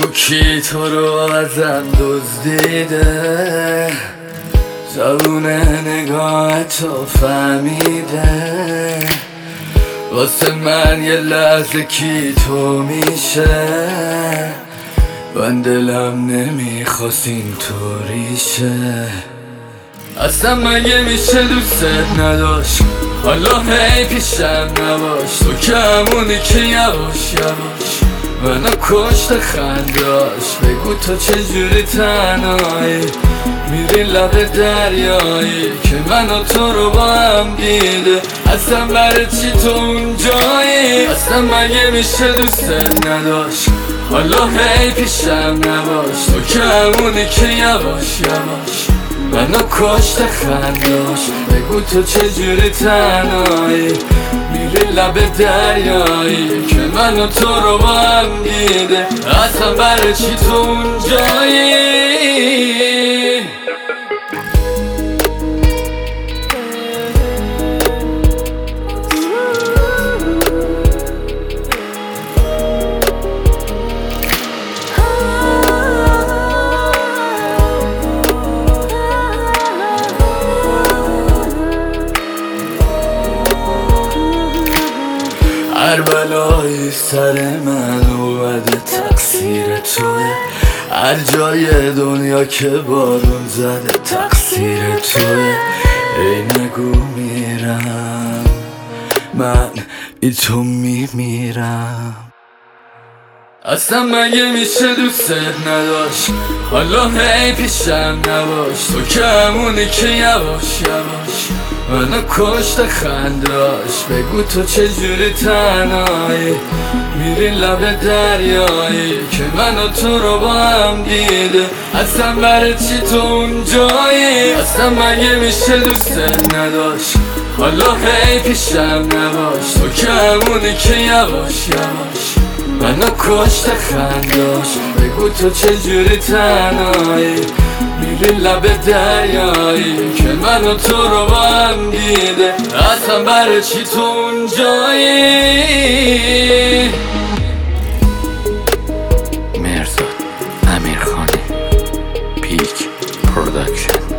بگو کی تو رو ازم دزدیده، زبون نگاه تو فهمیده، واسه من یه لحظه کی تو میشه، من دلم نمیخواست اینطوری شه. اصلا مگه میشه دوست نداشت، حالا هی پیشم نباش، تو که همونی که یواش یواش منو کشت خنداش. بگو تو چجوری تنهایی میری لب دریایی که من و تو رو با هم دیده، اصلا برای چی تو اونجایی؟ اصلا مگه میشه دوست نداشت، حالا هی پیشم نباش، تو که همونی که یواش یواش منو کشت خنداش. بگو تو چجوری تنهایی میری لب دریایی که من و تو رو با هم دیده، اصلا برای چی تو اونجایی؟ هر بلایی سر من اومده تقصیر توه، هر جای دنیا که بارون زده تقصیر توه. ای نگو میرم من بی تو میمیرم. اصلا مگه میشه دوست نداشت، حالا هی پیشم نباش، تو که همونی که یواش یواش منو کشت خنداش. بگو تو چجوری تنهایی میری لب دریایی که من و تو رو با هم دیده، اصلا برای چی تو اونجایی؟ اصلا مگه میشه دوست نداشت، حالا هی پیشم نباش، تو که همونی که یواش یواش منو کشت خنداش. بگو تو چجوری تنهایی میری لب دریایی که من و تو رو با هم دیده، اصلا برای چی تو اونجایی؟ مرزاد امیرخانی پیک پروداکشن.